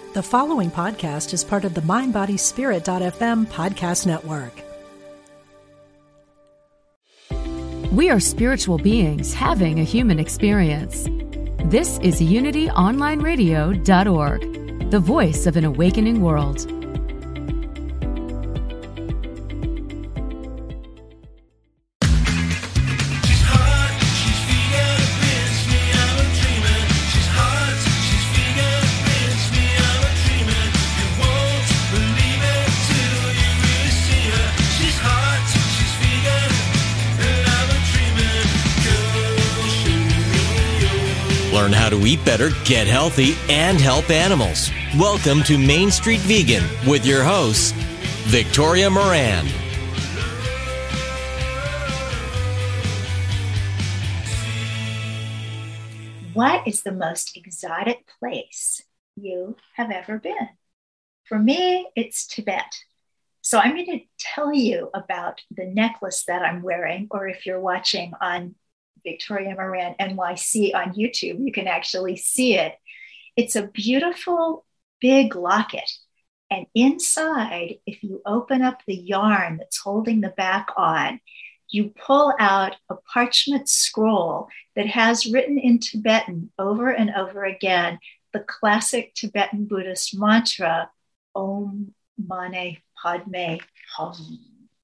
The following podcast is part of the MindBodySpirit.fm podcast network. We are spiritual beings having a human experience. This is UnityOnlineRadio.org, the voice of an awakening world. Learn how to eat better, get healthy, and help animals. Welcome to Main Street Vegan with your host, Victoria Moran. What is the most exotic place you have ever been? For me, it's Tibet. So I'm going to tell you about the necklace that I'm wearing, or if you're watching on Victoria Moran NYC on YouTube, you can actually see it. It's a beautiful big locket. And inside, if you open up the yarn that's holding the back on, you pull out a parchment scroll that has written in Tibetan over and over again the classic Tibetan Buddhist mantra, Om Mani Padme Hum.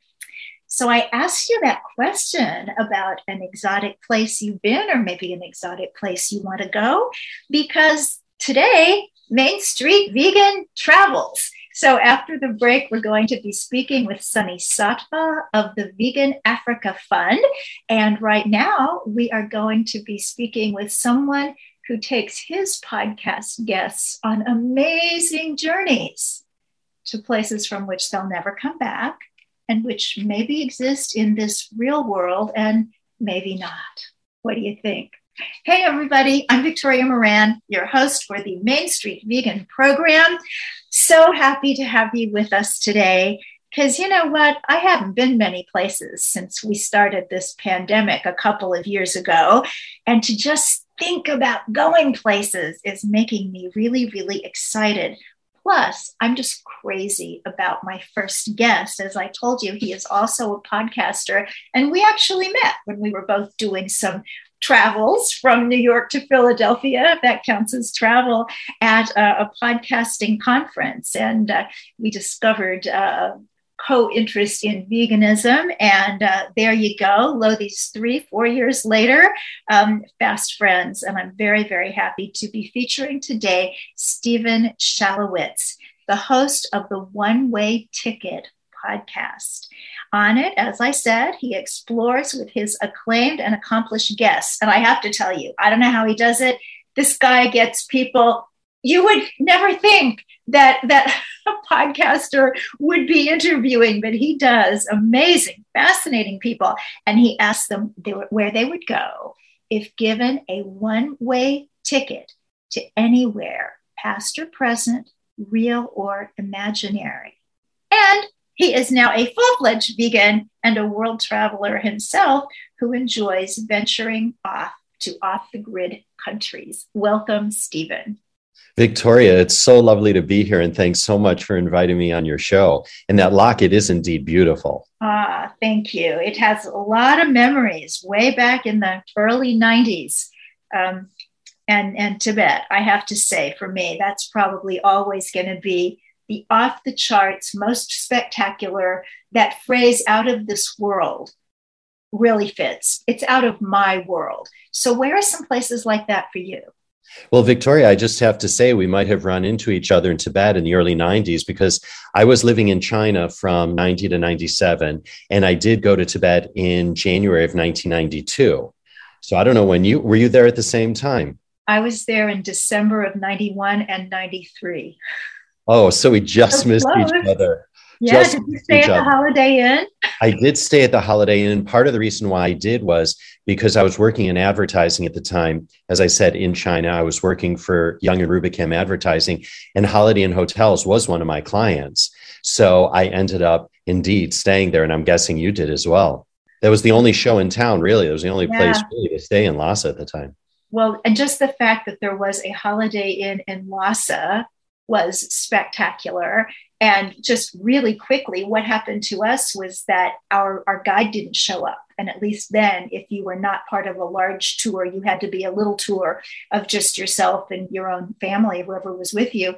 So I asked you that question about an exotic place you've been, or maybe an exotic place you want to go, because today, Main Street Vegan travels. So after the break, we're going to be speaking with Sunny Sattva of the Vegan Africa Fund. And right now, we are going to be speaking with someone who takes his podcast guests on amazing journeys to places from which they'll never come back, and which maybe exist in this real world and maybe not. What do you think? Hey, everybody, I'm Victoria Moran, your host for the Main Street Vegan program. So happy to have you with us today, because you know what? I haven't been many places since we started this pandemic a couple of years ago, and to just think about going places is making me really, really excited. Plus, I'm just crazy about my first guest. As I told you, he is also a podcaster. And we actually met when we were both doing some travels from New York to Philadelphia, if that counts as travel, at a podcasting conference. And we discovered co-interest in veganism. And there you go. Lo, these 3-4 years later, fast friends. And I'm very, very happy to be featuring today Stephen Shalowitz, the host of the One Way Ticket podcast. On it, as I said, he explores with his acclaimed and accomplished guests. And I have to tell you, I don't know how he does it. This guy gets people you would never think that a podcaster would be interviewing, but he does. Amazing, fascinating people. And he asks them where they would go if given a one-way ticket to anywhere, past or present, real or imaginary. And he is now a full-fledged vegan and a world traveler himself who enjoys venturing off to off-the-grid countries. Welcome, Stephen. Victoria, it's so lovely to be here, and thanks so much for inviting me on your show. And that locket is indeed beautiful. Thank you. It has a lot of memories way back in the early 90s. And Tibet, I have to say, for me, that's probably always going to be the off-the-charts, most spectacular. That phrase, out of this world, really fits. It's out of my world. So where are some places like that for you? Well, Victoria, I just have to say we might have run into each other in Tibet in the early 90s, because I was living in China from 90 to 97, and I did go to Tibet in January of 1992. So I don't know when were you there at the same time? I was there in December of 91 and 93. Oh, so we just missed each other. Yeah, did you stay at the Holiday Inn? I did stay at the Holiday Inn. And part of the reason why I did was because I was working in advertising at the time. As I said, in China, I was working for Young and Rubicam Advertising, and Holiday Inn Hotels was one of my clients. So I ended up indeed staying there, and I'm guessing you did as well. That was the only show in town, really. It was the only place really to stay in Lhasa at the time. Well, and just the fact that there was a Holiday Inn in Lhasa was spectacular. And just really quickly, what happened to us was that our guide didn't show up. And at least then, if you were not part of a large tour, you had to be a little tour of just yourself and your own family, whoever was with you.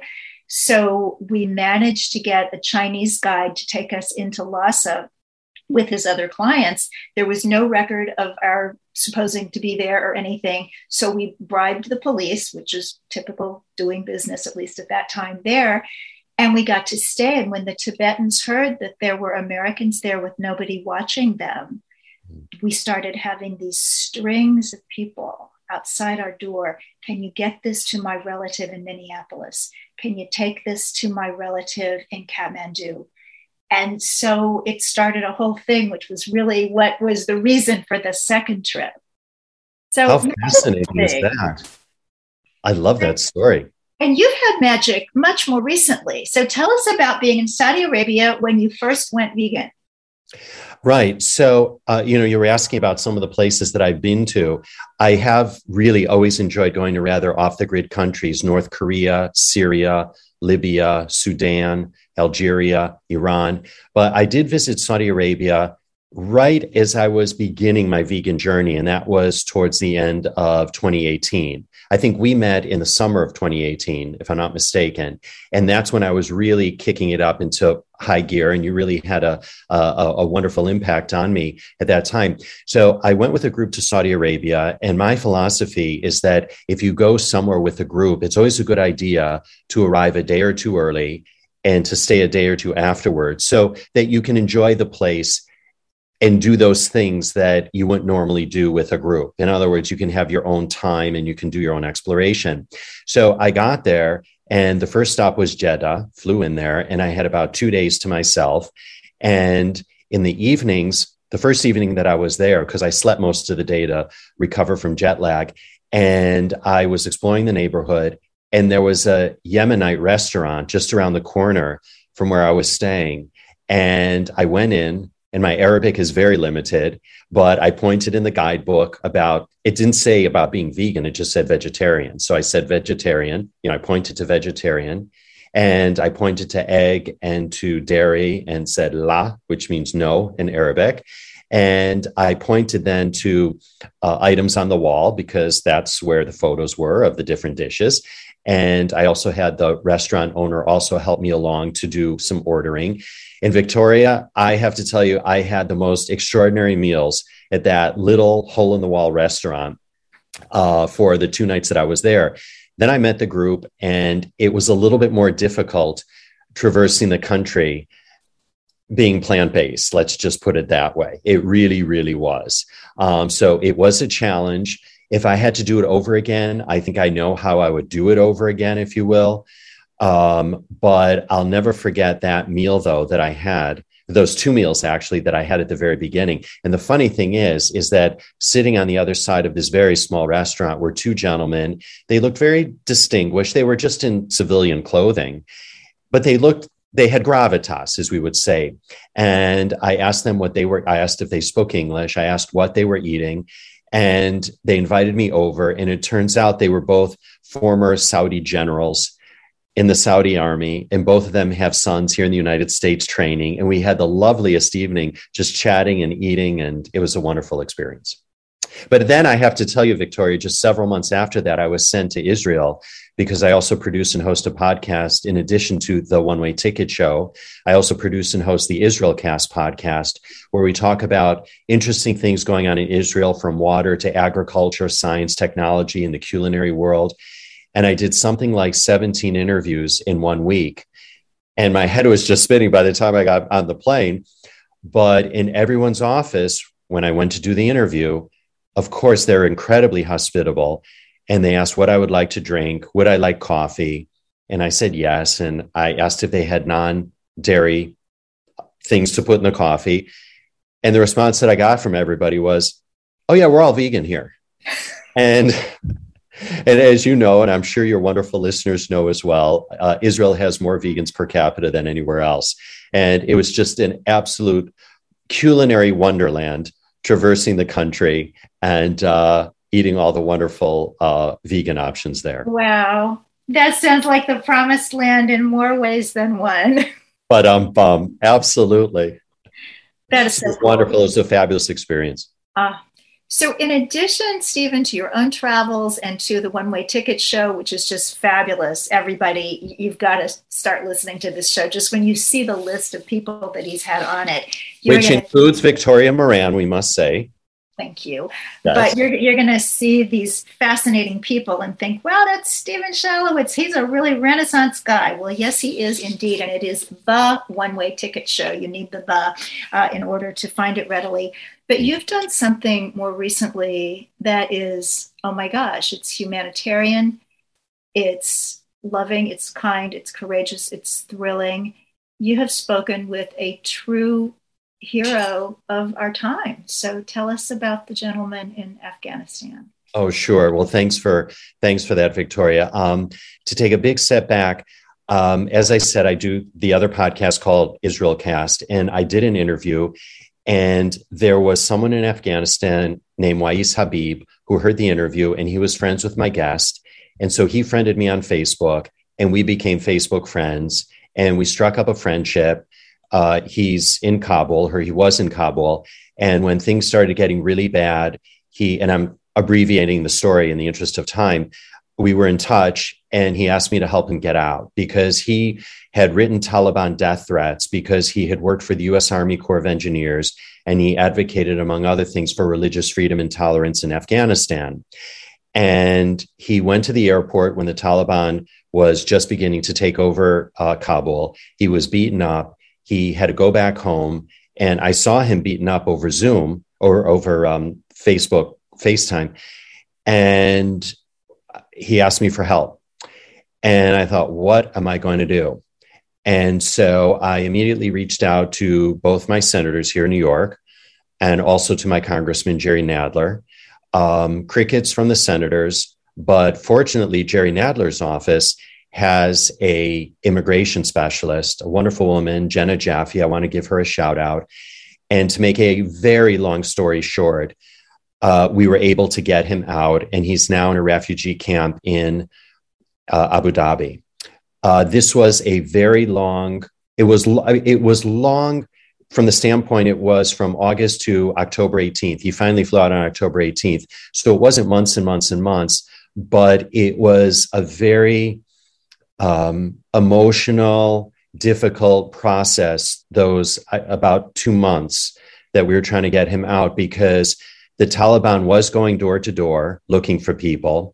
So we managed to get a Chinese guide to take us into Lhasa with his other clients. There was no record of our supposing to be there or anything. So we bribed the police, which is typical doing business, at least at that time there. And we got to stay. And when the Tibetans heard that there were Americans there with nobody watching them, we started having these strings of people outside our door. Can you get this to my relative in Minneapolis? Can you take this to my relative in Kathmandu? And so it started a whole thing, which was really what was the reason for the second trip. So how fascinating is that? I love that story. And you've had magic much more recently. So tell us about being in Saudi Arabia when you first went vegan. Right. So, you were asking about some of the places that I've been to. I have really always enjoyed going to rather off-the-grid countries: North Korea, Syria, Libya, Sudan, Algeria, Iran. But I did visit Saudi Arabia right as I was beginning my vegan journey, and that was towards the end of 2018. I think we met in the summer of 2018, if I'm not mistaken. And that's when I was really kicking it up into high gear, and you really had a wonderful impact on me at that time. So I went with a group to Saudi Arabia, and my philosophy is that if you go somewhere with a group, it's always a good idea to arrive a day or two early and to stay a day or two afterwards so that you can enjoy the place and do those things that you wouldn't normally do with a group. In other words, you can have your own time and you can do your own exploration. So I got there, and the first stop was Jeddah, flew in there, and I had about 2 days to myself. And in the evenings, the first evening that I was there, because I slept most of the day to recover from jet lag, and I was exploring the neighborhood, and there was a Yemenite restaurant just around the corner from where I was staying. And I went in, and my Arabic is very limited, but I pointed in the guidebook it didn't say about being vegan, it just said vegetarian. So I said vegetarian, I pointed to vegetarian, and I pointed to egg and to dairy and said la, which means no in Arabic. And I pointed then to items on the wall, because that's where the photos were of the different dishes. And I also had the restaurant owner also help me along to do some ordering. In Victoria, I have to tell you, I had the most extraordinary meals at that little hole-in-the-wall restaurant for the 2 nights that I was there. Then I met the group, and it was a little bit more difficult traversing the country being plant-based. Let's just put it that way. It really, really was. So it was a challenge. If I had to do it over again, I think I know how I would do it over again, if you will. But I'll never forget that meal, though, that I had, those 2 meals actually that I had at the very beginning. And the funny thing is that sitting on the other side of this very small restaurant were 2 gentlemen. They looked very distinguished. They were just in civilian clothing, but they had gravitas, as we would say. And I asked them I asked if they spoke English. I asked what they were eating. And they invited me over. And it turns out they were both former Saudi generals in the Saudi army. And both of them have sons here in the United States training. And we had the loveliest evening just chatting and eating. And it was a wonderful experience. But then I have to tell you, Victoria, just several months after that, I was sent to Israel because I also produce and host a podcast in addition to the One Way Ticket Show. I also produce and host the Israel Cast podcast, where we talk about interesting things going on in Israel, from water to agriculture, science, technology, and the culinary world. And I did something like 17 interviews in 1 week. And my head was just spinning by the time I got on the plane. But in everyone's office, when I went to do the interview, of course, they're incredibly hospitable. And they asked what I would like to drink. Would I like coffee? And I said yes. And I asked if they had non-dairy things to put in the coffee. And the response that I got from everybody was, oh, yeah, we're all vegan here. And as you know, and I'm sure your wonderful listeners know as well, Israel has more vegans per capita than anywhere else. And it was just an absolute culinary wonderland, traversing the country and eating all the wonderful vegan options there. Wow. That sounds like the promised land in more ways than one. But absolutely. That is so wonderful. cool. It was a fabulous experience. So in addition, Stephen, to your own travels and to the One Way Ticket show, which is just fabulous, everybody, you've got to start listening to this show. Just when you see the list of people that he's had on it. Which includes Victoria Moran, we must say. Thank you. Yes. But you're going to see these fascinating people and think, wow, that's Stephen Shalowitz. He's a really Renaissance guy. Well, yes, he is indeed. And it is the One Way Ticket show. You need the in order to find it readily. But you've done something more recently that is, oh my gosh, it's humanitarian, it's loving, it's kind, it's courageous, it's thrilling. You have spoken with a true hero of our time. So tell us about the gentleman in Afghanistan. Oh, sure. Well, thanks for that, Victoria. To take a big step back, as I said, I do the other podcast called Israel Cast, and I did an interview. And there was someone in Afghanistan named Wais Habib who heard the interview, and he was friends with my guest. And so he friended me on Facebook, and we became Facebook friends, and we struck up a friendship. He's in Kabul, or he was in Kabul. And when things started getting really bad, and I'm abbreviating the story in the interest of time, we were in touch, and he asked me to help him get out because he had written Taliban death threats because he had worked for the U.S. Army Corps of Engineers, and he advocated, among other things, for religious freedom and tolerance in Afghanistan. And he went to the airport when the Taliban was just beginning to take over Kabul. He was beaten up. He had to go back home, and I saw him beaten up over Zoom or over Facebook, FaceTime. And he asked me for help. And I thought, what am I going to do? And so I immediately reached out to both my senators here in New York and also to my Congressman, Jerry Nadler. Crickets from the senators, but fortunately, Jerry Nadler's office has a immigration specialist, a wonderful woman, Jenna Jaffe. I want to give her a shout out. And to make a very long story short, we were able to get him out, and he's now in a refugee camp in Abu Dhabi. This was a very long, it was long from the standpoint, it was from August to October 18th. He finally flew out on October 18th. So it wasn't months and months and months, but it was a very emotional, difficult process, those about 2 months that we were trying to get him out because the Taliban was going door to door looking for people.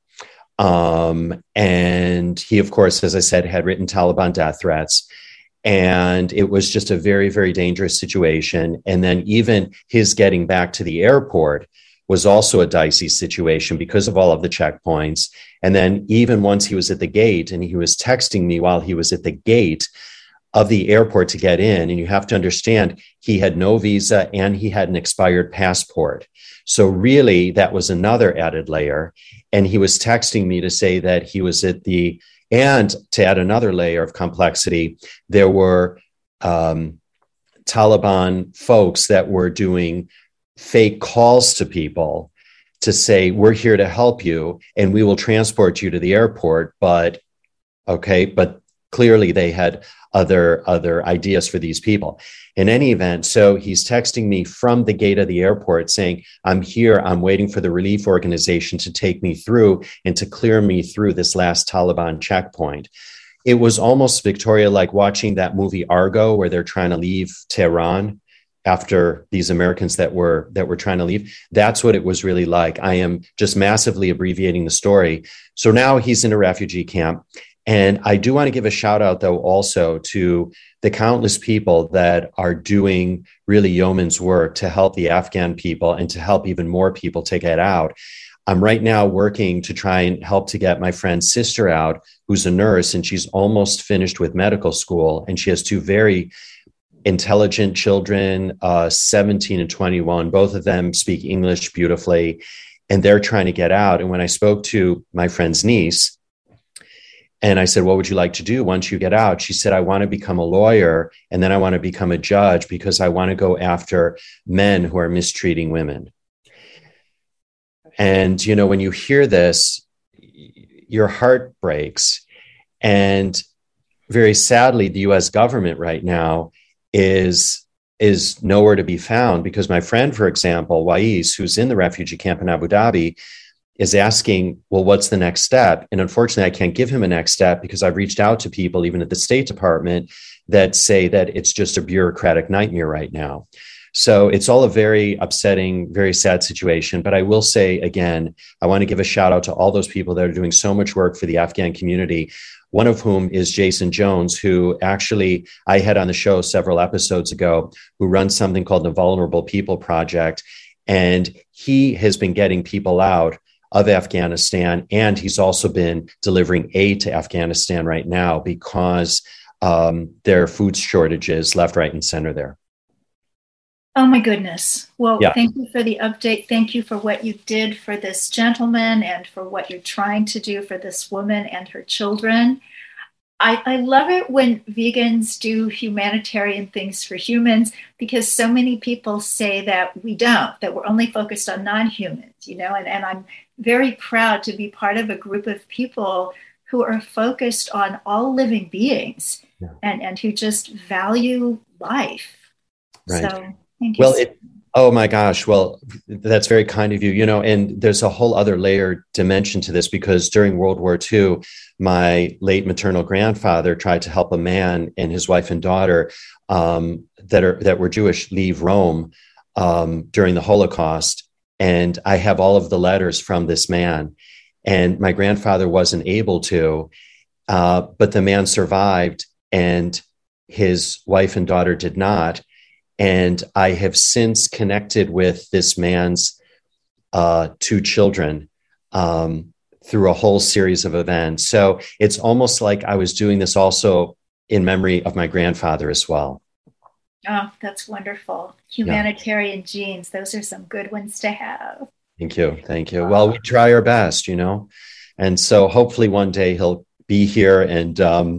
And he, of course, as I said, had written Taliban death threats. And it was just a very, very dangerous situation. And then even his getting back to the airport was also a dicey situation because of all of the checkpoints. And then even once he was at the gate, and he was texting me while he was at the gate of the airport to get in. And you have to understand, he had no visa and he had an expired passport. So really, that was another added layer. And he was texting me to say that he was and to add another layer of complexity, there were Taliban folks that were doing fake calls to people to say, we're here to help you and we will transport you to the airport. But clearly they had other ideas for these people. In any event, so he's texting me from the gate of the airport saying, I'm here, I'm waiting for the relief organization to take me through and to clear me through this last Taliban checkpoint. It was almost, Victoria, like watching that movie Argo, where they're trying to leave Tehran after these Americans that were trying to leave. That's what it was really like. I am just massively abbreviating the story. So now he's in a refugee camp. And I do want to give a shout out, though, also to the countless people that are doing really yeoman's work to help the Afghan people and to help even more people to get out. I'm right now working to try and help to get my friend's sister out, who's a nurse, and she's almost finished with medical school. And she has two very intelligent children, 17 and 21. Both of them speak English beautifully, and they're trying to get out. And when I spoke to my friend's niece, and I said, what would you like to do once you get out? She said, I want to become a lawyer, and then I want to become a judge because I want to go after men who are mistreating women. And, when you hear this, your heart breaks. And very sadly, the US government right now is nowhere to be found, because my friend, for example, Wais, who's in the refugee camp in Abu Dhabi, is asking, well, what's the next step? And unfortunately, I can't give him a next step because I've reached out to people, even at the State Department, that say that it's just a bureaucratic nightmare right now. So it's all a very upsetting, very sad situation. But I will say, again, I want to give a shout out to all those people that are doing so much work for the Afghan community, one of whom is Jason Jones, who actually I had on the show several episodes ago, who runs something called the Vulnerable People Project. And he has been getting people out of Afghanistan. And he's also been delivering aid to Afghanistan right now because there are food shortages left, right, and center there. Oh my goodness. Well, Yeah. Thank you for the update. Thank you for what you did for this gentleman and for what you're trying to do for this woman and her children. I love it when vegans do humanitarian things for humans, because so many people say that we don't, that we're only focused on non-humans, and I'm very proud to be part of a group of people who are focused on all living beings, and who just value life. Right. So thank you. Well, oh my gosh. Well, that's very kind of you, and there's a whole other layer dimension to this, because during World War II, my late maternal grandfather tried to help a man and his wife and daughter that were Jewish leave Rome during the Holocaust. And I have all of the letters from this man, and my grandfather wasn't able to, but the man survived and his wife and daughter did not. And I have since connected with this man's two children through a whole series of events. So it's almost like I was doing this also in memory of my grandfather as well. Oh, that's wonderful. Humanitarian genes. Those are some good ones to have. Thank you. Thank you. Well, we try our best, and so hopefully one day he'll be here, and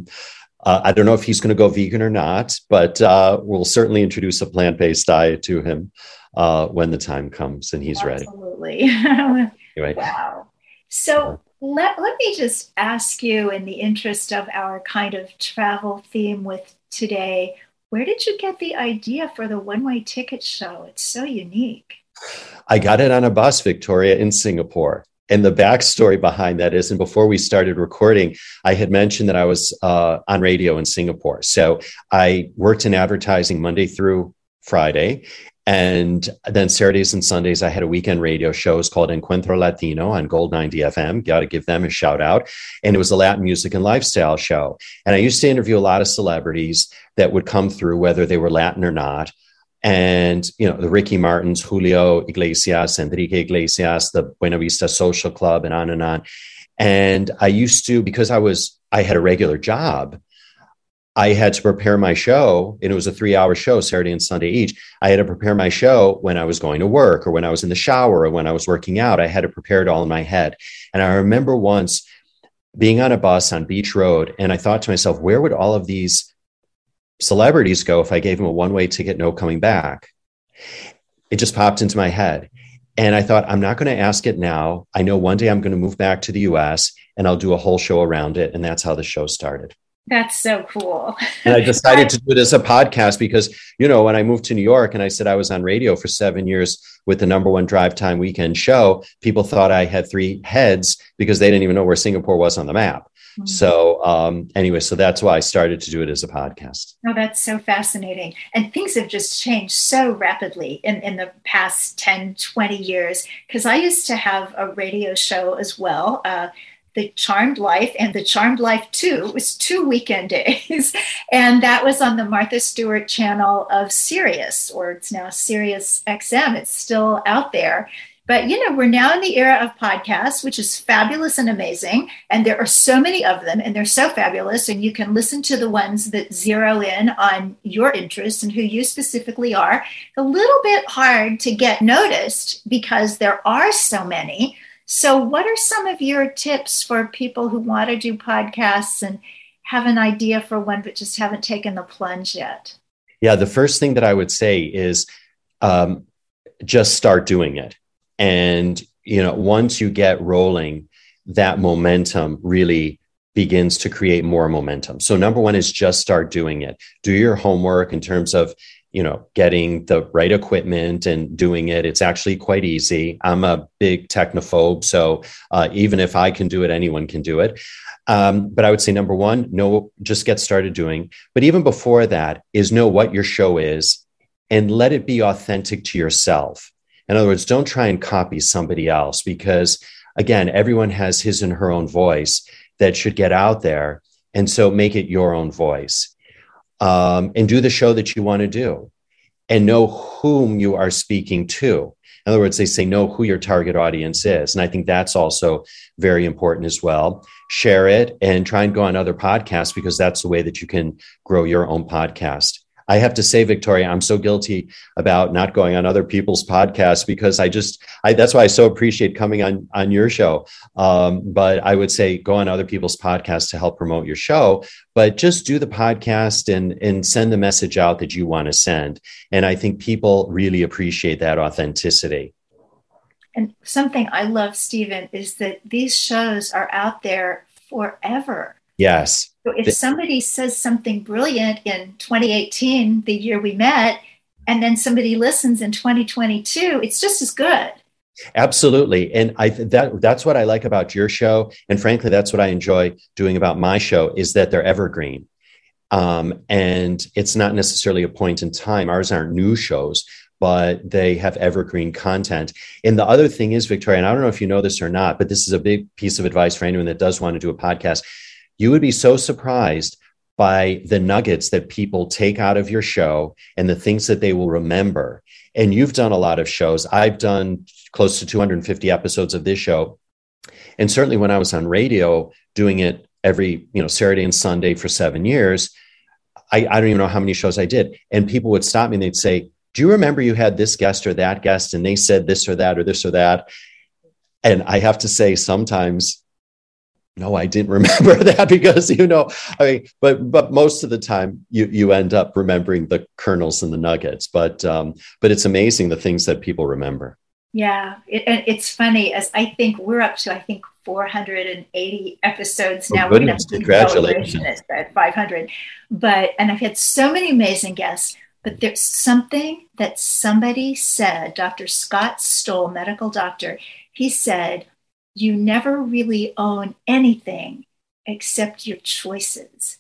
I don't know if he's going to go vegan or not, but we'll certainly introduce a plant-based diet to him when the time comes and he's ready. Absolutely. Anyway. Wow. So let me just ask you, in the interest of our kind of travel theme with today, where did you get the idea for the one-way ticket show? It's so unique. I got it on a bus, Victoria, in Singapore. And the backstory behind that is, and before we started recording, I had mentioned that I was on radio in Singapore. So I worked in advertising Monday through Friday. And then Saturdays and Sundays, I had a weekend radio show. It was called Encuentro Latino on Gold 90 FM. Got to give them a shout out. And it was a Latin music and lifestyle show. And I used to interview a lot of celebrities that would come through, whether they were Latin or not. And, the Ricky Martins, Julio Iglesias, Enrique Iglesias, the Buena Vista Social Club, and on and on. And I used to, because I had a regular job, I had to prepare my show, and it was a 3-hour show, Saturday and Sunday each. I had to prepare my show when I was going to work, or when I was in the shower, or when I was working out. I had to prepare it all in my head. And I remember once being on a bus on Beach Road, and I thought to myself, where would all of these celebrities go if I gave them a one-way ticket, no coming back? It just popped into my head. And I thought, I'm not going to ask it now. I know one day I'm going to move back to the US and I'll do a whole show around it. And that's how the show started. That's so cool. And I decided to do it as a podcast because, when I moved to New York and I said I was on radio for 7 years with the #1 drive time weekend show, people thought I had 3 heads because they didn't even know where Singapore was on the map. Mm-hmm. So anyway, so that's why I started to do it as a podcast. Oh, that's so fascinating. And things have just changed so rapidly in the past 10, 20 years, because I used to have a radio show as well, The Charmed Life, and The Charmed Life 2 was 2 weekend days. And that was on the Martha Stewart channel of Sirius, or it's now Sirius XM. It's still out there. But, we're now in the era of podcasts, which is fabulous and amazing. And there are so many of them, and they're so fabulous. And you can listen to the ones that zero in on your interests and who you specifically are. A little bit hard to get noticed because there are so many. So what are some of your tips for people who want to do podcasts and have an idea for one, but just haven't taken the plunge yet? Yeah, the first thing that I would say is just start doing it. And, once you get rolling, that momentum really begins to create more momentum. So number one is just start doing it. Do your homework in terms of, getting the right equipment and doing it. It's actually quite easy. I'm a big technophobe. So even if I can do it, anyone can do it. But I would say number one, just get started doing. But even before that is know what your show is and let it be authentic to yourself. In other words, don't try and copy somebody else because, again, everyone has his and her own voice that should get out there. And so make it your own voice. And do the show that you want to do and know whom you are speaking to. In other words, they say know who your target audience is. And I think that's also very important as well. Share it and try and go on other podcasts because that's the way that you can grow your own podcast. I have to say, Victoria, I'm so guilty about not going on other people's podcasts because that's why I so appreciate coming on your show. But I would say go on other people's podcasts to help promote your show, but just do the podcast and send the message out that you want to send. And I think people really appreciate that authenticity. And something I love, Stephen, is that these shows are out there forever. Yes. So if somebody says something brilliant in 2018, the year we met, and then somebody listens in 2022, it's just as good. Absolutely. And that's what I like about your show. And frankly, that's what I enjoy doing about my show is that they're evergreen. And it's not necessarily a point in time. Ours aren't new shows, but they have evergreen content. And the other thing is, Victoria, and I don't know if you know this or not, but this is a big piece of advice for anyone that does want to do a podcast. You would be so surprised by the nuggets that people take out of your show and the things that they will remember. And you've done a lot of shows. I've done close to 250 episodes of this show. And certainly when I was on radio doing it every, Saturday and Sunday for 7 years, I don't even know how many shows I did. And people would stop me and they'd say, do you remember you had this guest or that guest and they said this or that or this or that? And I have to say sometimes, no, I didn't remember that because, but most of the time you end up remembering the kernels and the nuggets, but it's amazing the things that people remember. Yeah. It's funny as I think we're up to, 480 episodes now. Oh, goodness, congratulations. At 500, and I've had so many amazing guests, but there's something that somebody said, Dr. Scott Stoll, medical doctor, he said, you never really own anything except your choices.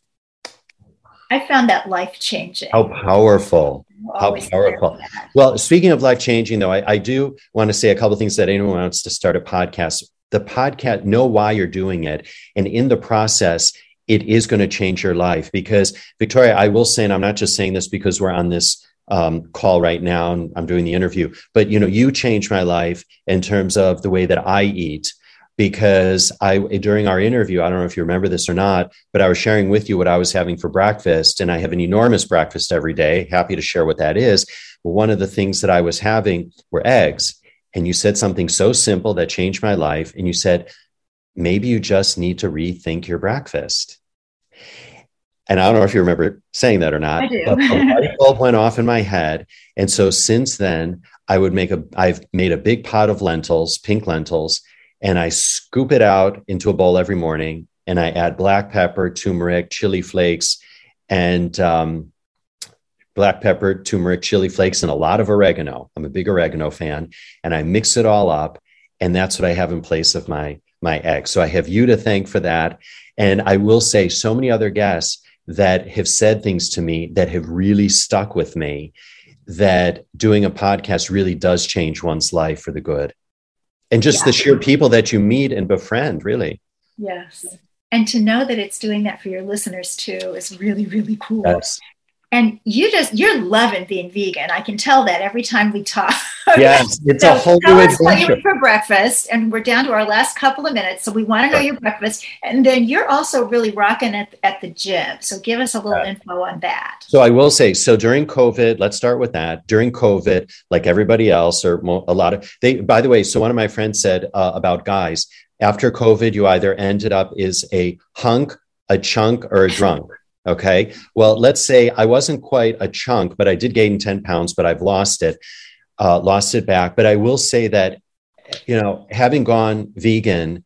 I found that life-changing. How powerful. How powerful. Well, speaking of life-changing, though, I do want to say a couple of things that anyone wants to start a podcast. The podcast, know why you're doing it. And in the process, it is going to change your life. Because, Victoria, I will say, and I'm not just saying this because we're on this call right now and I'm doing the interview, but, you changed my life in terms of the way that I eat. Because during our interview, I don't know if you remember this or not, but I was sharing with you what I was having for breakfast, and I have an enormous breakfast every day. Happy to share what that is. But one of the things that I was having were eggs. And you said something so simple that changed my life. And you said, maybe you just need to rethink your breakfast. And I don't know if you remember saying that or not. I do. But the light bulb went off in my head. And so since then, I've made a big pot of lentils, pink lentils, and I scoop it out into a bowl every morning. And I add black pepper, turmeric, chili flakes, and black pepper, turmeric, chili flakes, and a lot of oregano. I'm a big oregano fan. And I mix it all up. And that's what I have in place of my eggs. So I have you to thank for that. And I will say so many other guests that have said things to me that have really stuck with me, that doing a podcast really does change one's life for the good. And just the sheer people that you meet and befriend, really. Yes. And to know that it's doing that for your listeners too is really, really cool. Yes. And you're loving being vegan. I can tell that every time we talk. Yes, it's a whole new adventure. Tell us what you eat for breakfast, and we're down to our last couple of minutes, so we want to know your breakfast. And then you're also really rocking at the gym. So give us a little info on that. So I will say, during COVID, let's start with that. During COVID, like everybody else, or by the way, so one of my friends said about guys, after COVID, you either ended up as a hunk, a chunk, or a drunk. Okay. Well, let's say I wasn't quite a chunk, but I did gain 10 pounds, but I've lost it back. But I will say that, having gone vegan,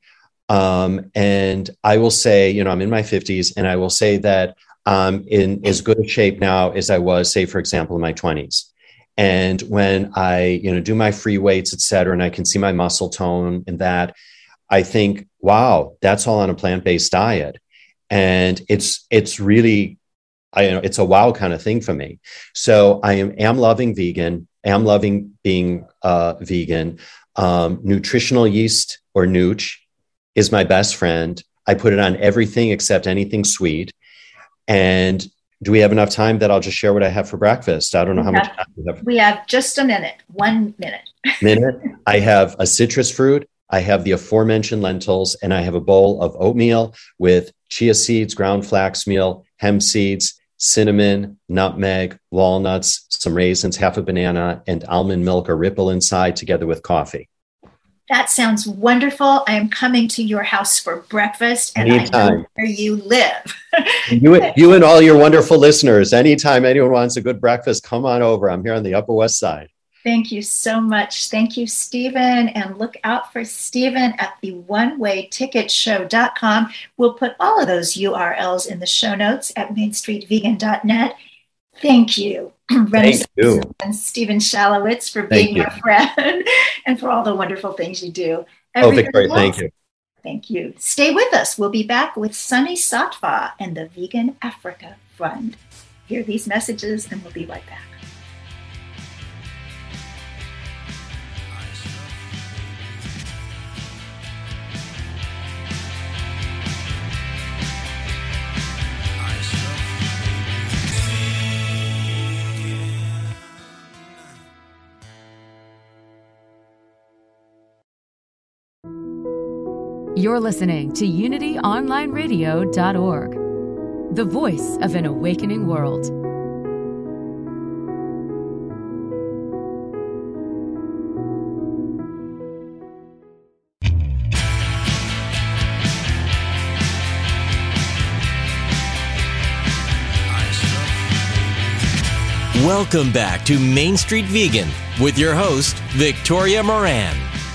And I will say, I'm in my 50s, and I will say that I'm in as good a shape now as I was, say, for example, in my 20s. And when I, do my free weights, et cetera, and I can see my muscle tone and that, I think, wow, that's all on a plant-based diet. And it's really, it's a wow kind of thing for me. So I am loving vegan, am loving being vegan. Nutritional yeast, or Nooch, is my best friend. I put it on everything except anything sweet. And do we have enough time that I'll just share what I have for breakfast? I don't know how much time we have. We have just a minute, 1 minute. I have a citrus fruit. I have the aforementioned lentils, and I have a bowl of oatmeal with chia seeds, ground flax meal, hemp seeds, cinnamon, nutmeg, walnuts, some raisins, half a banana, and almond milk or ripple inside, together with coffee. That sounds wonderful. I am coming to your house for breakfast, and anytime. I know where you live. you and all your wonderful listeners, anytime anyone wants a good breakfast, come on over. I'm here on the Upper West Side. Thank you so much. Thank you, Stephen. And look out for Stephen at the onewayticketshow.com. We'll put all of those URLs in the show notes at mainstreetvegan.net. Thank you, Thank you, and Stephen Shalowitz, for being my friend and for all the wonderful things you do. Victoria, thank you. Thank you. Stay with us. We'll be back with Sunny Sattva and the Vegan Africa Fund. Hear these messages and we'll be right back. You're listening to UnityOnlineRadio.org, the voice of an awakening world. Welcome back to Main Street Vegan with your host, Victoria Moran.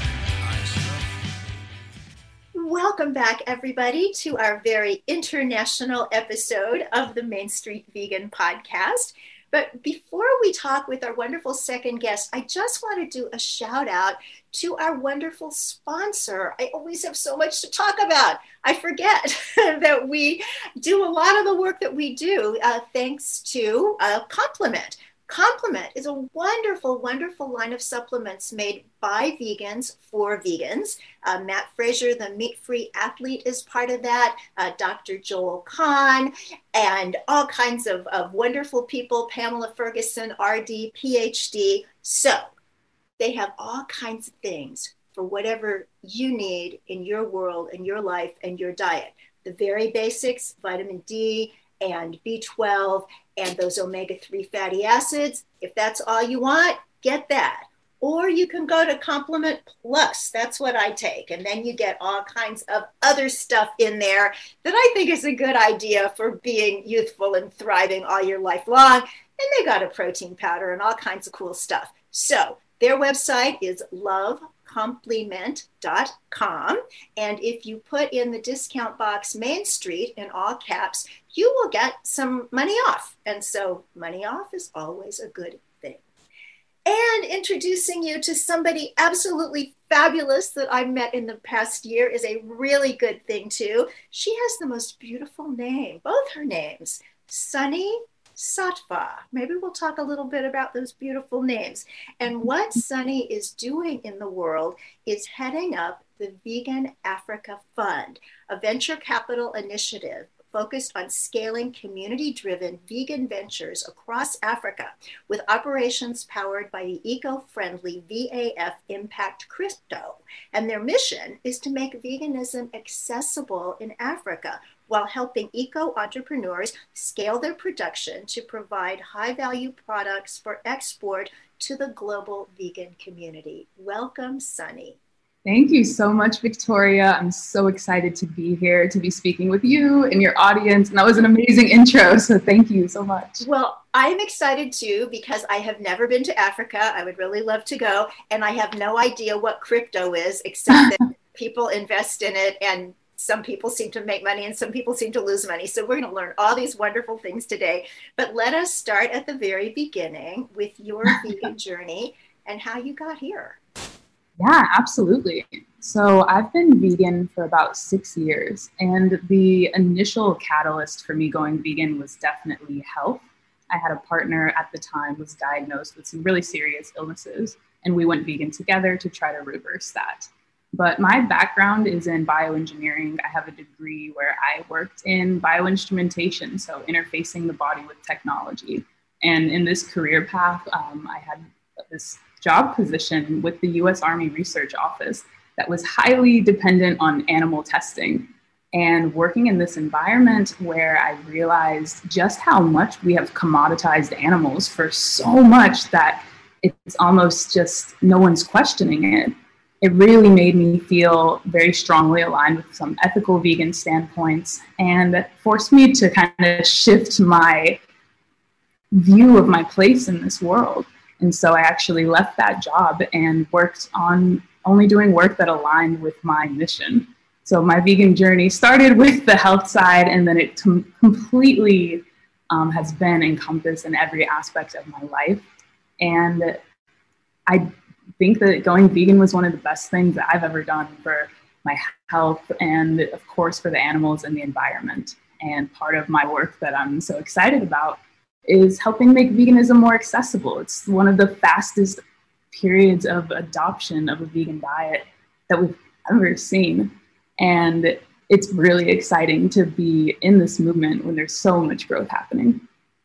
Welcome back, everybody, to our very international episode of the Main Street Vegan podcast. But before we talk with our wonderful second guest, I just want to do a shout out to our wonderful sponsor. I always have so much to talk about. I forget that we do a lot of the work that we do thanks to Complement. Complement is a wonderful, wonderful line of supplements made by vegans for vegans. Matt Fraser, the meat-free athlete, is part of that. Dr. Joel Kahn, and all kinds of wonderful people. Pamela Ferguson, RD, PhD. So they have all kinds of things for whatever you need in your world, in your life, and your diet. The very basics, vitamin D and B12, and those omega-3 fatty acids. If that's all you want, get that. Or you can go to Complement Plus. That's what I take. And then you get all kinds of other stuff in there that I think is a good idea for being youthful and thriving all your life long. And they got a protein powder and all kinds of cool stuff. So their website is lovecomplement.com. And if you put in the discount box Main Street in all caps, you will get some money off. And so money off is always a good thing. And introducing you to somebody absolutely fabulous that I met in the past year is a really good thing too. She has the most beautiful name, both her names, Sunny Sattva. Maybe we'll talk a little bit about those beautiful names. And what Sunny is doing in the world is heading up the Vegan Africa Fund, a venture capital initiative focused on scaling community-driven vegan ventures across Africa, with operations powered by the eco-friendly VAF Impact Crypto. And their mission is to make veganism accessible in Africa, while helping eco-entrepreneurs scale their production to provide high-value products for export to the global vegan community. Welcome, Sunny. Thank you so much, Victoria. I'm so excited to be here, to be speaking with you and your audience. And that was an amazing intro, so thank you so much. Well, I'm excited too, because I have never been to Africa. I would really love to go. And I have no idea what crypto is, except that people invest in it, and some people seem to make money and some people seem to lose money. So we're going to learn all these wonderful things today. But let us start at the very beginning with your vegan journey and how you got here. Yeah, absolutely. So I've been vegan for about 6 years, and the initial catalyst for me going vegan was definitely health. I had a partner at the time who was diagnosed with some really serious illnesses, and we went vegan together to try to reverse that. But my background is in bioengineering. I have a degree where I worked in bioinstrumentation, so interfacing the body with technology. And in this career path, I had this job position with the US Army Research Office that was highly dependent on animal testing. And working in this environment where I realized just how much we have commoditized animals for so much that it's almost just no one's questioning it. It really made me feel very strongly aligned with some ethical vegan standpoints and forced me to kind of shift my view of my place in this world. And so I actually left that job and worked on only doing work that aligned with my mission. So my vegan journey started with the health side, and then it completely has been encompassed in every aspect of my life. And I think that going vegan was one of the best things that I've ever done for my health and, of course, for the animals and the environment. And part of my work that I'm so excited about is helping make veganism more accessible. It's one of the fastest periods of adoption of a vegan diet that we've ever seen. And it's really exciting to be in this movement when there's so much growth happening.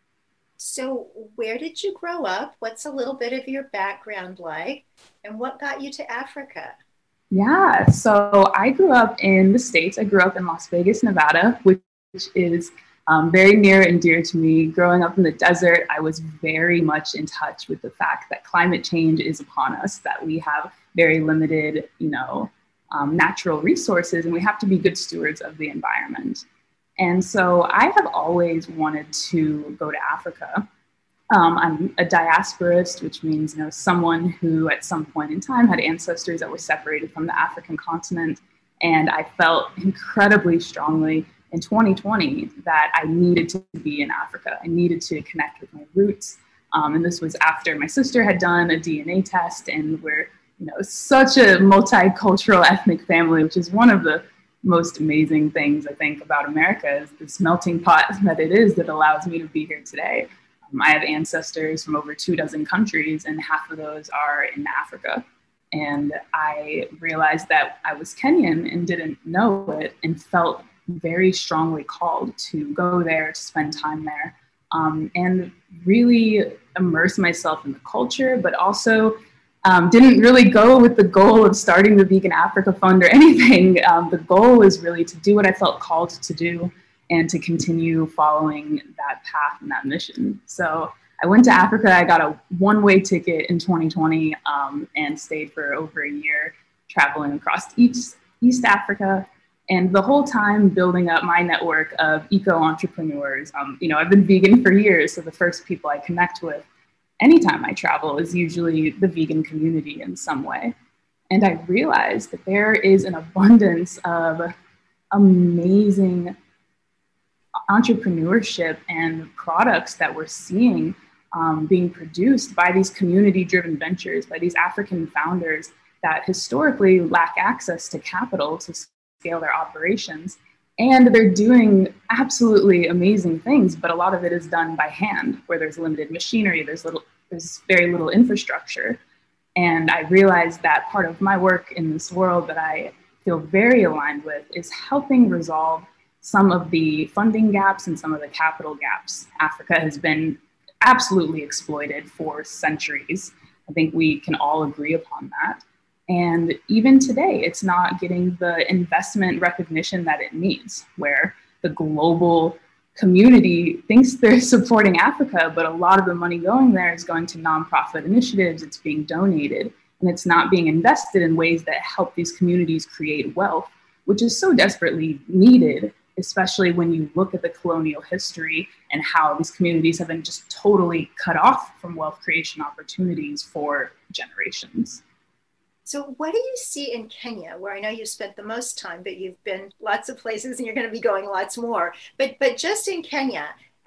So where did you grow up? What's a little bit of your background like? And what got you to Africa? Yeah, so I grew up in the States. I grew up in Las Vegas, Nevada, which is very near and dear to me. Growing up in the desert, I was very much in touch with the fact that climate change is upon us, that we have very limited, natural resources, and we have to be good stewards of the environment. And so I have always wanted to go to Africa. I'm a diasporist, which means, someone who at some point in time had ancestors that were separated from the African continent. And I felt incredibly strongly in 2020 that I needed to be in Africa. I needed to connect with my roots. And this was after my sister had done a DNA test, and we're, such a multicultural ethnic family, which is one of the most amazing things I think about America, is this melting pot that it is that allows me to be here today. I have ancestors from over 24 countries, and half of those are in Africa. And I realized that I was Kenyan and didn't know it, and felt very strongly called to go there, to spend time there, and really immerse myself in the culture, but also didn't really go with the goal of starting the Vegan Africa Fund or anything. The goal was really to do what I felt called to do and to continue following that path and that mission. So I went to Africa. I got a one-way ticket in 2020 and stayed for over a year, traveling across East Africa. And the whole time building up my network of eco-entrepreneurs. I've been vegan for years, so the first people I connect with anytime I travel is usually the vegan community in some way. And I realized that there is an abundance of amazing entrepreneurship and products that we're seeing being produced by these community-driven ventures, by these African founders that historically lack access to capital to scale their operations. And they're doing absolutely amazing things, but a lot of it is done by hand, where there's limited machinery, there's very little infrastructure. And I realized that part of my work in this world that I feel very aligned with is helping resolve some of the funding gaps and some of the capital gaps. Africa has been absolutely exploited for centuries. I think we can all agree upon that. And even today, it's not getting the investment recognition that it needs, where the global community thinks they're supporting Africa, but a lot of the money going there is going to nonprofit initiatives, it's being donated, and it's not being invested in ways that help these communities create wealth, which is so desperately needed, especially when you look at the colonial history and how these communities have been just totally cut off from wealth creation opportunities for generations. So what do you see in Kenya, where I know you spent the most time, but you've been lots of places and you're going to be going lots more. But just in Kenya,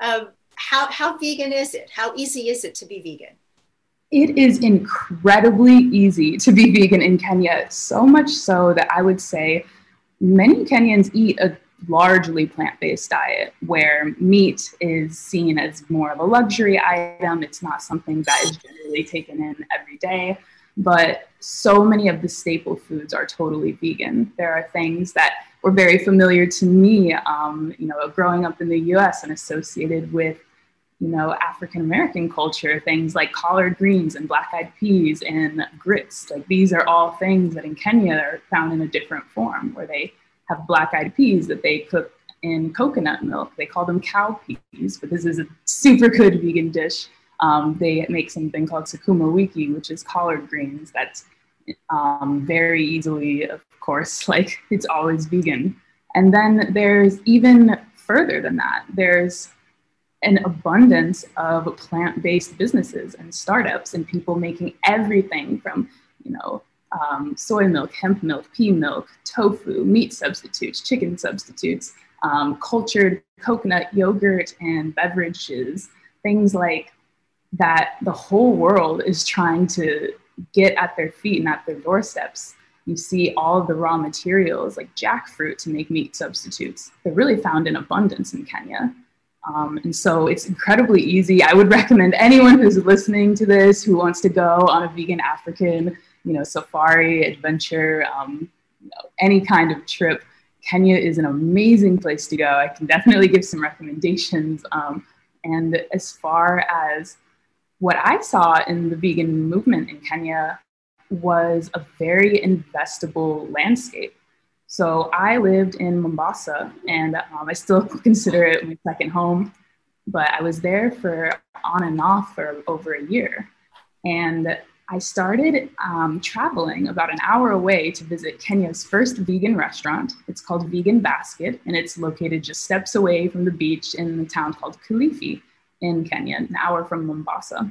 how vegan is it? How easy is it to be vegan? It is incredibly easy to be vegan in Kenya, so much so that I would say many Kenyans eat a largely plant-based diet where meat is seen as more of a luxury item. It's not something that is generally taken in every day, but so many of the staple foods are totally vegan. There are things that were very familiar to me, growing up in the US and associated with African-American culture, things like collard greens and black-eyed peas and grits. Like, these are all things that in Kenya are found in a different form, where they have black-eyed peas that they cook in coconut milk. They call them cow peas, but this is a super good vegan dish. They make something called sukuma wiki, which is collard greens. That's very easily, of course, like, it's always vegan. And then there's even further than that. There's an abundance of plant-based businesses and startups and people making everything from, soy milk, hemp milk, pea milk, tofu, meat substitutes, chicken substitutes, cultured coconut yogurt and beverages, things like that the whole world is trying to get at their feet and at their doorsteps. You see all of the raw materials like jackfruit to make meat substitutes. They're really found in abundance in Kenya. And so it's incredibly easy. I would recommend anyone who's listening to this who wants to go on a vegan African, safari, adventure, any kind of trip. Kenya is an amazing place to go. I can definitely give some recommendations. And as far as what I saw in the vegan movement in Kenya was a very investable landscape. So I lived in Mombasa, and I still consider it my second home, but I was there for on and off for over a year. And I started traveling about an hour away to visit Kenya's first vegan restaurant. It's called Vegan Basket, and it's located just steps away from the beach in the town called Kilifi in Kenya, an hour from Mombasa.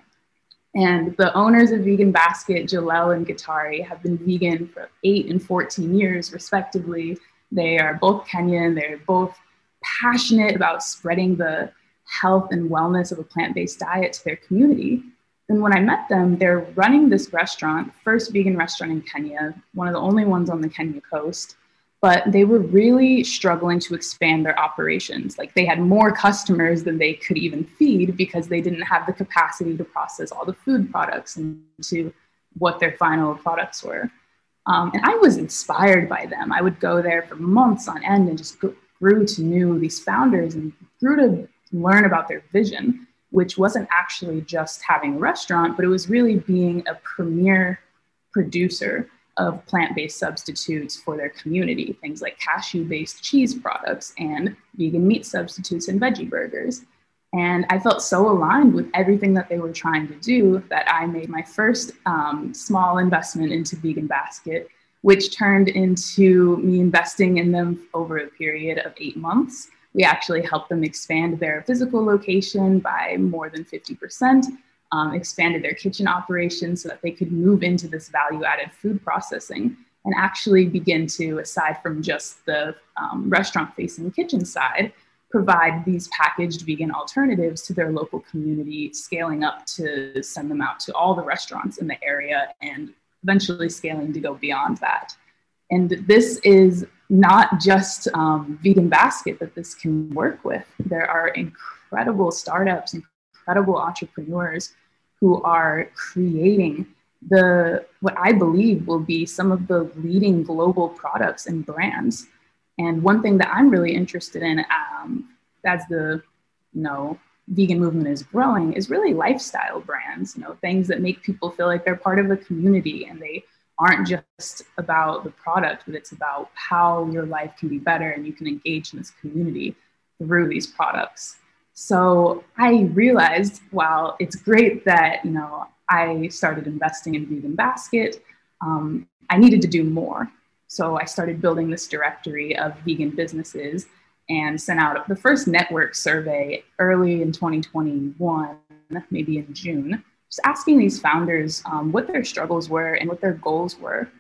And the owners of Vegan Basket, Jalel and Gitari, have been vegan for 8 and 14 years, respectively. They are both Kenyan. They're both passionate about spreading the health and wellness of a plant-based diet to their community. And when I met them, they're running this restaurant, first vegan restaurant in Kenya, one of the only ones on the Kenya coast. But they were really struggling to expand their operations. Like, they had more customers than they could even feed because they didn't have the capacity to process all the food products into what their final products were. And I was inspired by them. I would go there for months on end and just grew to know these founders and grew to learn about their vision, which wasn't actually just having a restaurant, but it was really being a premier producer of plant-based substitutes for their community, things like cashew-based cheese products and vegan meat substitutes and veggie burgers. And I felt so aligned with everything that they were trying to do that I made my first small investment into Vegan Basket, which turned into me investing in them over a period of 8 months. We actually helped them expand their physical location by more than 50%. Expanded their kitchen operations so that they could move into this value-added food processing and actually begin to, aside from just the restaurant-facing kitchen side, provide these packaged vegan alternatives to their local community, scaling up to send them out to all the restaurants in the area and eventually scaling to go beyond that. And this is not just Vegan Basket that this can work with. There are incredible startups, incredible entrepreneurs who are creating what I believe will be some of the leading global products and brands. And one thing that I'm really interested in as the vegan movement is growing is really lifestyle brands, things that make people feel like they're part of a community and they aren't just about the product, but it's about how your life can be better and you can engage in this community through these products. So I realized, while it's great that, I started investing in Vegan Basket, I needed to do more. So I started building this directory of vegan businesses and sent out the first network survey early in 2021, maybe in June, just asking these founders what their struggles were and what their goals were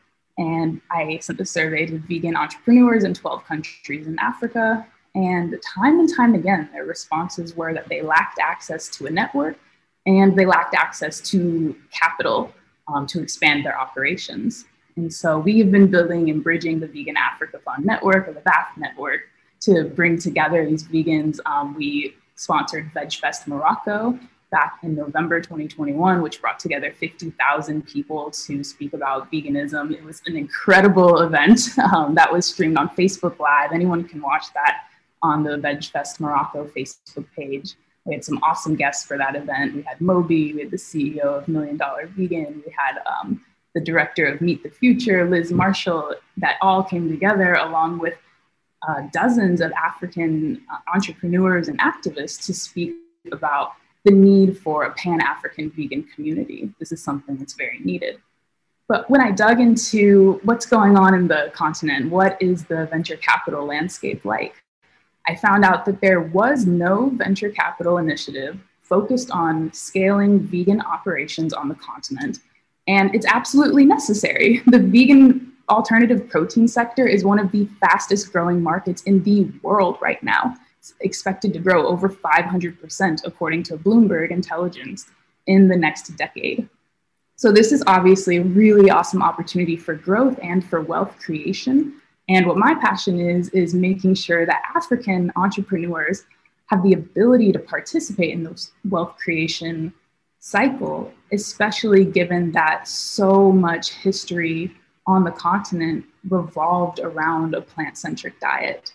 And I sent the survey to vegan entrepreneurs in 12 countries in Africa. And time and time again, their responses were that they lacked access to a network and they lacked access to capital to expand their operations. And so we have been building and bridging the Vegan Africa Fund Network, or the VAF network, to bring together these vegans. We sponsored VegFest Morocco back in November 2021, which brought together 50,000 people to speak about veganism. It was an incredible event that was streamed on Facebook Live. Anyone can watch that on the VegFest Morocco Facebook page. We had some awesome guests for that event. We had Moby, we had the CEO of $1 Million Vegan, we had the director of Meet the Future, Liz Marshall, that all came together along with dozens of African entrepreneurs and activists to speak about the need for a Pan-African vegan community. This is something that's very needed. But when I dug into what's going on in the continent, what is the venture capital landscape like, I found out that there was no venture capital initiative focused on scaling vegan operations on the continent. And it's absolutely necessary. The vegan alternative protein sector is one of the fastest growing markets in the world right now. It's expected to grow over 500%, according to Bloomberg Intelligence, in the next decade. So this is obviously a really awesome opportunity for growth and for wealth creation. And what my passion is making sure that African entrepreneurs have the ability to participate in those wealth creation cycle, especially given that so much history on the continent revolved around a plant-centric diet.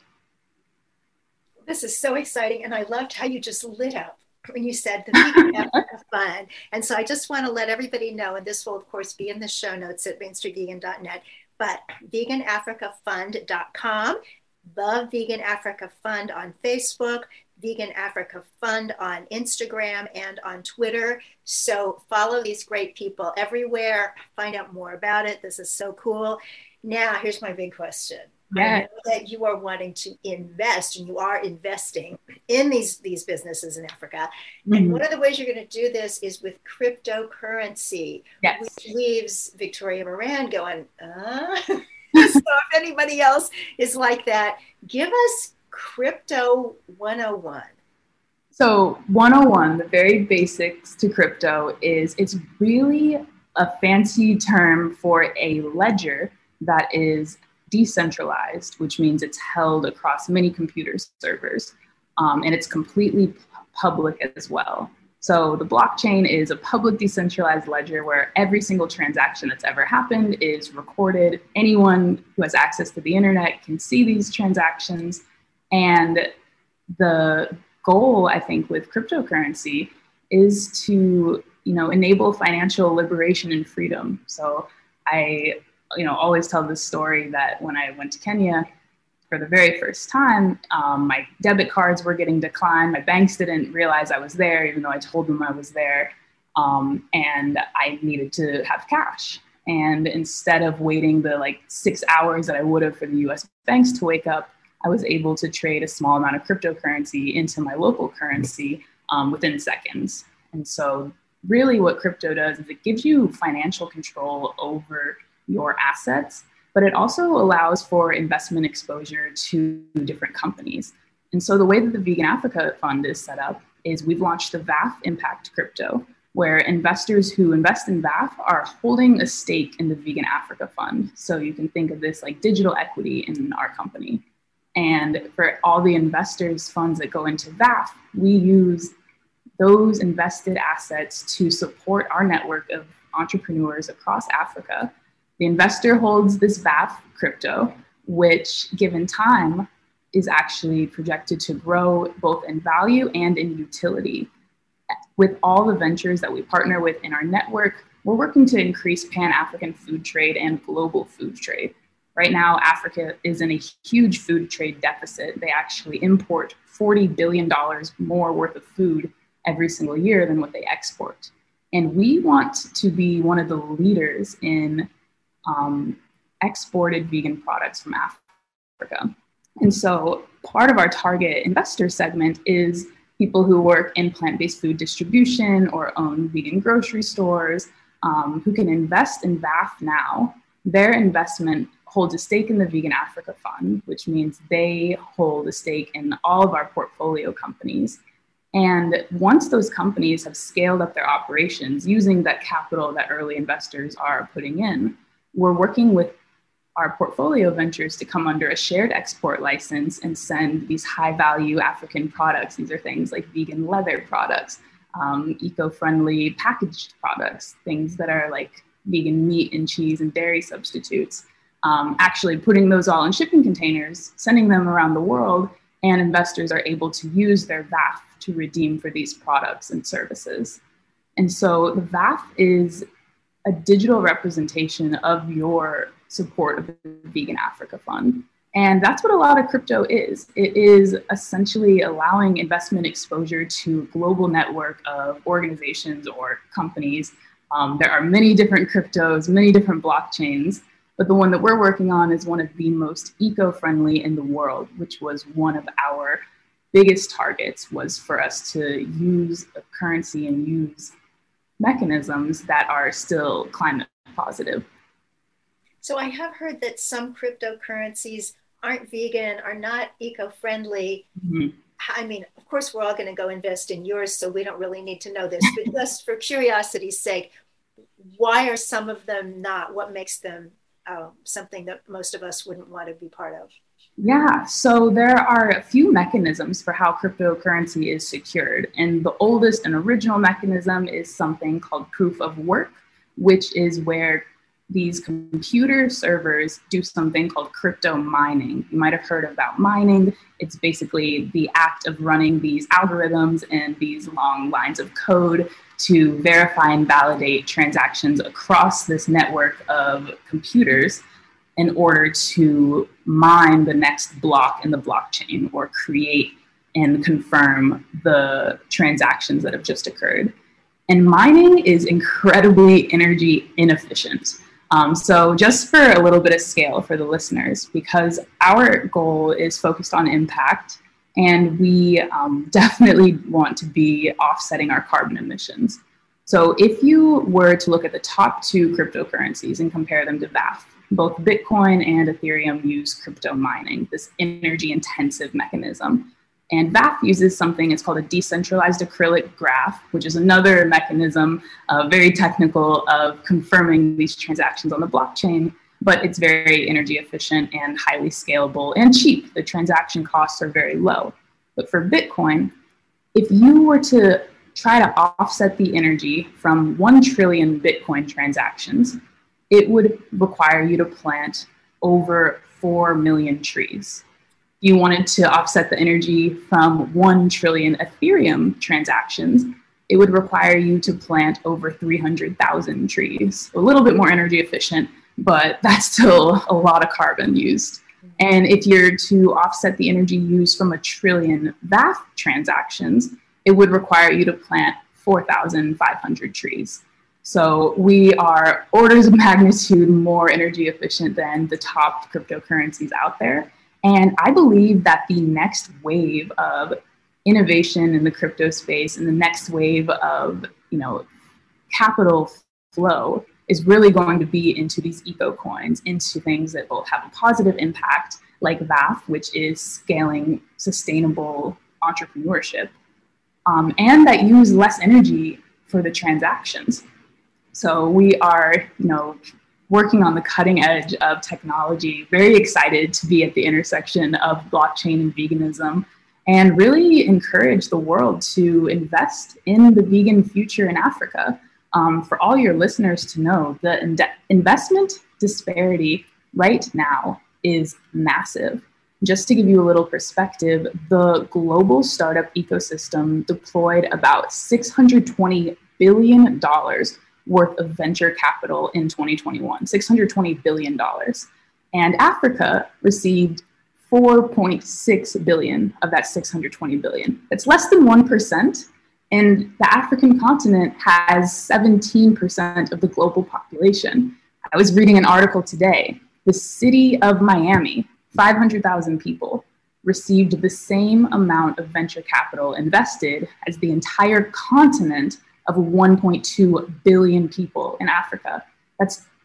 This is so exciting. And I loved how you just lit up when you said the Vegan Africa Fund. And so I just want to let everybody know, and this will of course be in the show notes at mainstreetvegan.net, but veganafricafund.com, the Vegan Africa Fund on Facebook, Vegan Africa Fund on Instagram and on Twitter. So follow these great people everywhere, find out more about it. This is so cool. Now, here's my big question. Yeah. I know that you are wanting to invest, and you are investing in these businesses in Africa. Mm-hmm. And one of the ways you're going to do this is with cryptocurrency, yes, which leaves Victoria Moran going, So if anybody else is like that, give us Crypto 101. So 101, the very basics to crypto is it's really a fancy term for a ledger that is decentralized, which means it's held across many computer servers, and it's completely public as well. So the blockchain is a public decentralized ledger where every single transaction that's ever happened is recorded. Anyone who has access to the internet can see these transactions. And the goal, I think, with cryptocurrency is to, enable financial liberation and freedom. So I, always tell this story that when I went to Kenya for the very first time, my debit cards were getting declined. My banks didn't realize I was there, even though I told them I was there. And I needed to have cash. And instead of waiting the 6 hours that I would have for the US banks to wake up, I was able to trade a small amount of cryptocurrency into my local currency within seconds. And so really what crypto does is it gives you financial control over your assets, but it also allows for investment exposure to different companies. And so the way that the Vegan Africa Fund is set up is we've launched the VAF Impact Crypto, where investors who invest in VAF are holding a stake in the Vegan Africa Fund. So you can think of this like digital equity in our company. And for all the investors' funds that go into VAF, we use those invested assets to support our network of entrepreneurs across Africa. The investor holds this VAF crypto, which given time is actually projected to grow both in value and in utility. With all the ventures that we partner with in our network, we're working to increase Pan-African food trade and global food trade. Right now, Africa is in a huge food trade deficit. They actually import $40 billion more worth of food every single year than what they export. And we want to be one of the leaders in exported vegan products from Africa. And so part of our target investor segment is people who work in plant-based food distribution or own vegan grocery stores, who can invest in VAF now, their investment holds a stake in the Vegan Africa Fund, which means they hold a stake in all of our portfolio companies. And once those companies have scaled up their operations using that capital that early investors are putting in, we're working with our portfolio ventures to come under a shared export license and send these high value African products. These are things like vegan leather products, eco-friendly packaged products, things that are like vegan meat and cheese and dairy substitutes, actually putting those all in shipping containers, sending them around the world, and investors are able to use their VAF to redeem for these products and services. And so the VAF is a digital representation of your support of the Vegan Africa Fund. And that's what a lot of crypto is. It is essentially allowing investment exposure to a global network of organizations or companies. There are many different cryptos, many different blockchains, but the one that we're working on is one of the most eco-friendly in the world, which was one of our biggest targets, was for us to use a currency and use mechanisms that are still climate positive. So I have heard that some cryptocurrencies aren't vegan, are not eco-friendly. Mm-hmm. I mean, of course, we're all going to go invest in yours, so we don't really need to know this, but just for curiosity's sake, why are some of them not? What makes them something that most of us wouldn't want to be part of? Yeah, so there are a few mechanisms for how cryptocurrency is secured. And the oldest and original mechanism is something called proof of work, which is where these computer servers do something called crypto mining. You might have heard about mining. It's basically the act of running these algorithms and these long lines of code to verify and validate transactions across this network of computers in order to mine the next block in the blockchain or create and confirm the transactions that have just occurred. And mining is incredibly energy inefficient. So just for a little bit of scale for the listeners, because our goal is focused on impact, and we definitely want to be offsetting our carbon emissions. So if you were to look at the top two cryptocurrencies and compare them to VAF, both Bitcoin and Ethereum use crypto mining, this energy intensive mechanism. And VAF uses something, it's called a decentralized acrylic graph, which is another mechanism, very technical, of confirming these transactions on the blockchain, but it's very energy efficient and highly scalable and cheap. The transaction costs are very low. But for Bitcoin, if you were to try to offset the energy from 1 trillion Bitcoin transactions, it would require you to plant over 4 million trees. If you wanted to offset the energy from 1 trillion Ethereum transactions, it would require you to plant over 300,000 trees. A little bit more energy efficient, but that's still a lot of carbon used. And if you're to offset the energy used from 1 trillion VAF transactions, it would require you to plant 4,500 trees. So we are orders of magnitude more energy efficient than the top cryptocurrencies out there. And I believe that the next wave of innovation in the crypto space and the next wave of, capital flow is really going to be into these eco coins, into things that will have a positive impact, like VAF, which is scaling sustainable entrepreneurship, and that use less energy for the transactions. So we are, working on the cutting edge of technology, very excited to be at the intersection of blockchain and veganism, and really encourage the world to invest in the vegan future in Africa. For all your listeners to know, the investment disparity right now is massive. Just to give you a little perspective, the global startup ecosystem deployed about $620 billion worth of venture capital in 2021, $620 billion. And Africa received 4.6 billion of that 620 billion. That's less than 1%. And the African continent has 17% of the global population. I was reading an article today. The city of Miami, 500,000 people, received the same amount of venture capital invested as the entire continent of 1.2 billion people in Africa. That's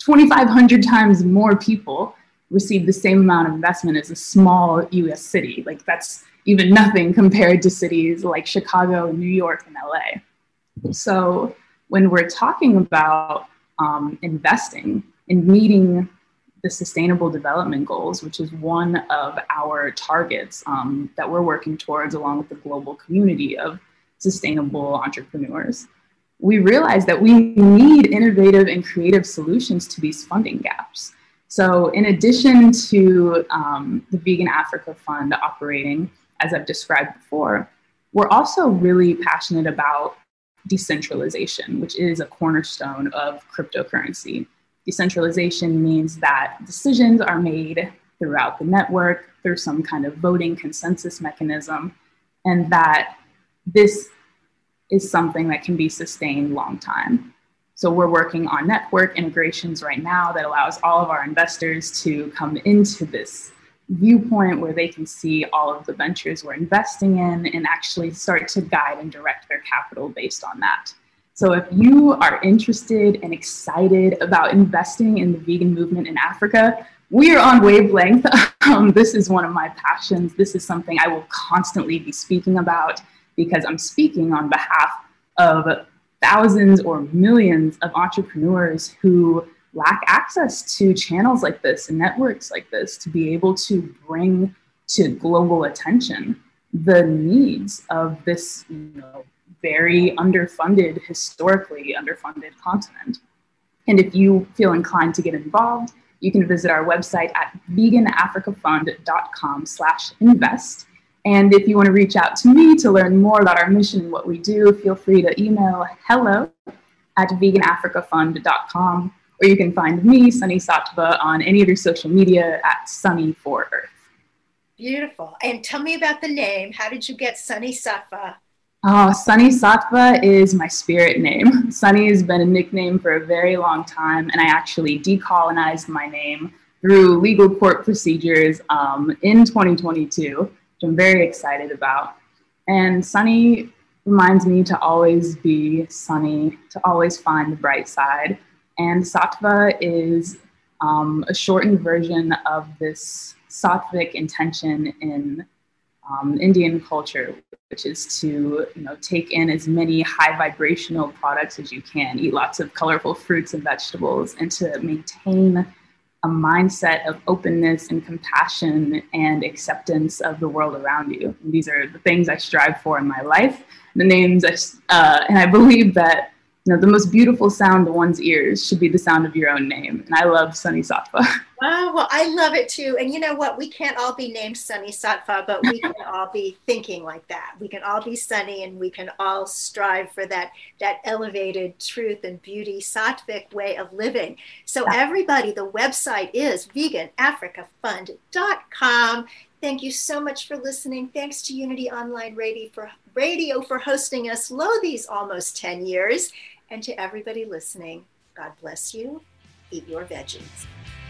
2,500 times more people receive the same amount of investment as a small US city. Like that's even nothing compared to cities like Chicago, New York, and LA. So when we're talking about investing and meeting the Sustainable Development Goals, which is one of our targets that we're working towards along with the global community of sustainable entrepreneurs, we realize that we need innovative and creative solutions to these funding gaps. So in addition to the Vegan Africa Fund operating, as I've described before, we're also really passionate about decentralization, which is a cornerstone of cryptocurrency. Decentralization means that decisions are made throughout the network through some kind of voting consensus mechanism, and that this is something that can be sustained long time. So we're working on network integrations right now that allows all of our investors to come into this viewpoint where they can see all of the ventures we're investing in and actually start to guide and direct their capital based on that. So if you are interested and excited about investing in the vegan movement in Africa, we are on wavelength. This is one of my passions. This is something I will constantly be speaking about because I'm speaking on behalf of thousands or millions of entrepreneurs who lack access to channels like this and networks like this to be able to bring to global attention the needs of this, very underfunded, historically underfunded continent. And if you feel inclined to get involved, you can visit our website at veganafricafund.com/invest. And if you want to reach out to me to learn more about our mission and what we do, feel free to email hello@veganafricafund.com, or you can find me, Sunny Sattva, on any of your social media at Sunny4Earth. Beautiful. And tell me about the name. How did you get Sunny Sattva? Sunny Sattva is my spirit name. Sunny has been a nickname for a very long time, and I actually decolonized my name through legal court procedures in 2022, which I'm very excited about. And Sunny reminds me to always be sunny, to always find the bright side. And Sattva is a shortened version of this sattvic intention in Indian culture, which is to take in as many high vibrational products as you can, eat lots of colorful fruits and vegetables, and to maintain a mindset of openness and compassion and acceptance of the world around you. And these are the things I strive for in my life. The names, and I believe that the most beautiful sound to one's ears should be the sound of your own name. And I love Sunny Sattva. Oh, well, I love it too. And you know what? We can't all be named Sunny Sattva, but we can all be thinking like that. We can all be sunny, and we can all strive for that elevated truth and beauty, sattvic way of living. So everybody, the website is veganafricafund.com. Thank you so much for listening. Thanks to Unity Online Radio for hosting us these almost 10 years. And to everybody listening, God bless you. Eat your veggies.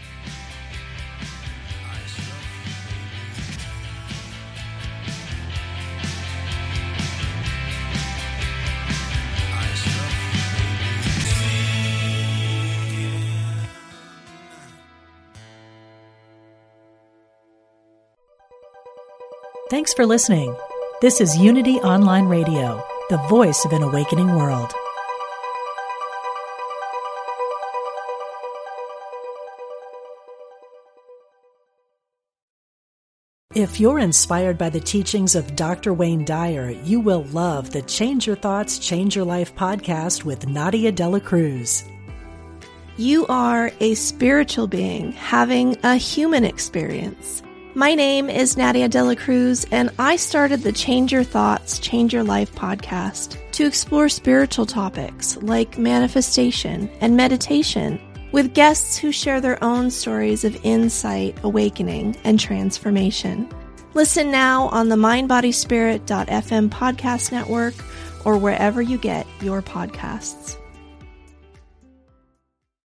Thanks for listening. This is Unity Online Radio, the voice of an awakening world. If you're inspired by the teachings of Dr. Wayne Dyer, you will love the Change Your Thoughts, Change Your Life podcast with Nadia Dela Cruz. You are a spiritual being having a human experience. My name is Nadia Dela Cruz, and I started the Change Your Thoughts, Change Your Life podcast to explore spiritual topics like manifestation and meditation with guests who share their own stories of insight, awakening, and transformation. Listen now on the mindbodyspirit.fm podcast network or wherever you get your podcasts.